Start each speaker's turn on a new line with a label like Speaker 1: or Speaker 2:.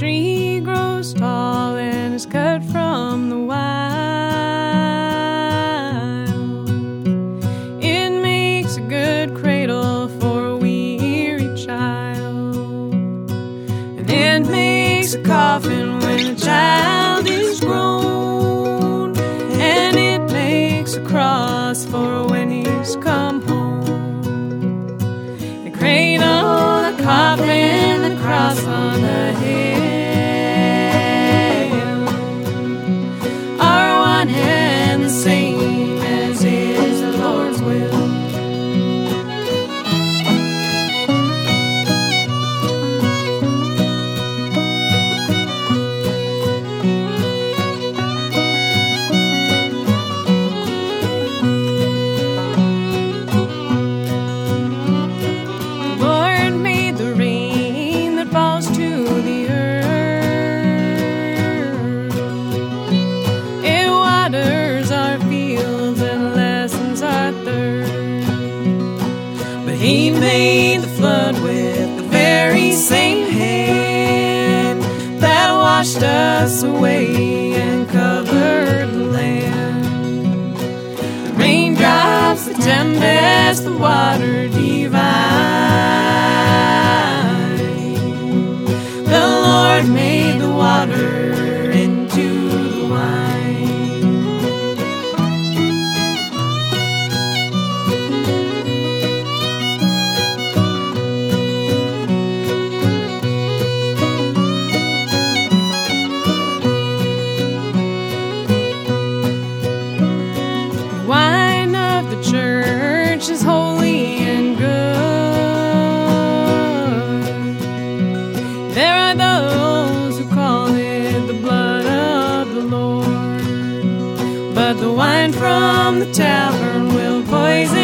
Speaker 1: tree grows tall and is cut from the wild. It makes a good cradle for a weary child, and it makes a coffin when a child is grown, and it makes a cross for when he's come home. The cradle, the coffin, the cross on the hill are one and the same, as is the Lord's will. He made the flood with the very same hand that washed us away and covered the land. The raindrops, the tempest, the water divine. The Lord made the water into the wine. Wine of the church is holy and good. There are those who call it the blood of the Lord, but the wine from the tavern will poison